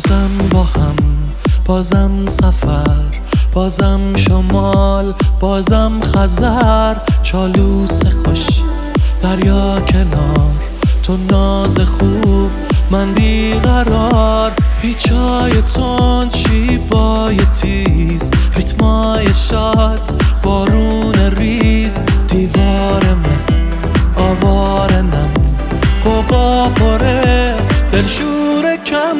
بازم با هم، بازم سفر، بازم شمال، بازم خزر. چالوس خوش دریا کنار، تو ناز خوب من بیقرار. پیچای تند شیبای تیز، ریتمای شاد بارون ریز. دیوار من آوارنم، قوقا پره دلشور کم.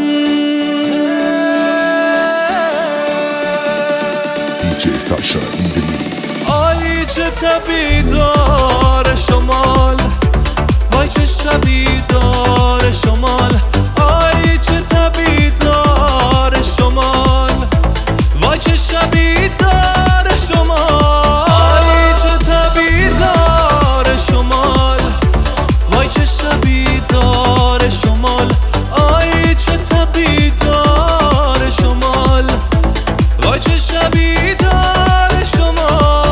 DJ Sasha in the mix. آی چه تبیدار شمال، وای چه شبیدار شمال. آی چه تبیدار شمال، وای چه شبیدار شمال. آی چه تبیدار شمال، وای چه شبیدار شمال. آی چه تبیدار شمال، وای چه شبیدار شمال.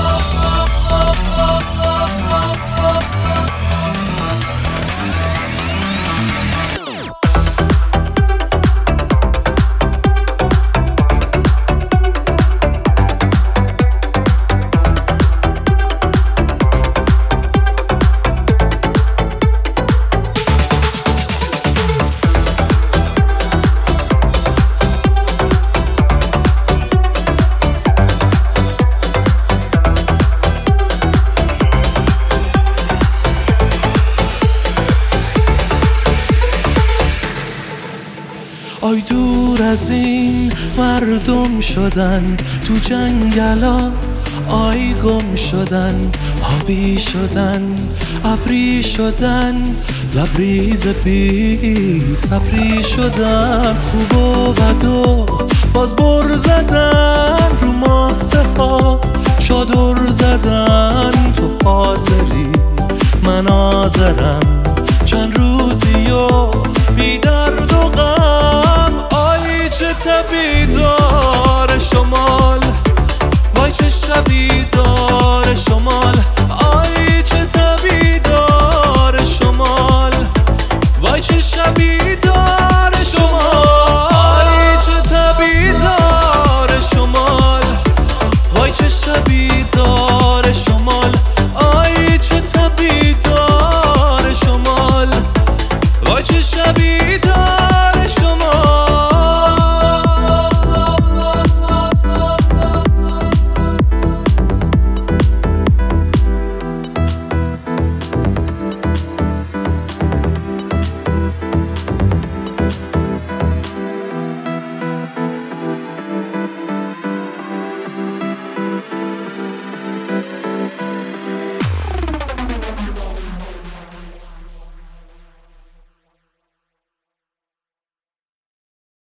آی دور از این مردم شدن تو جنگلا، آی گم شدن، آبی شدن، ابری شدن، لبریز بی صبری شدن. خوب و بد و باز بر زدن رو ماسه ها، چادر زدن تو حاضری من آذرم. چند روزی و بی درد و غم. آی چه تبیدار شمال، وای چه شبیدار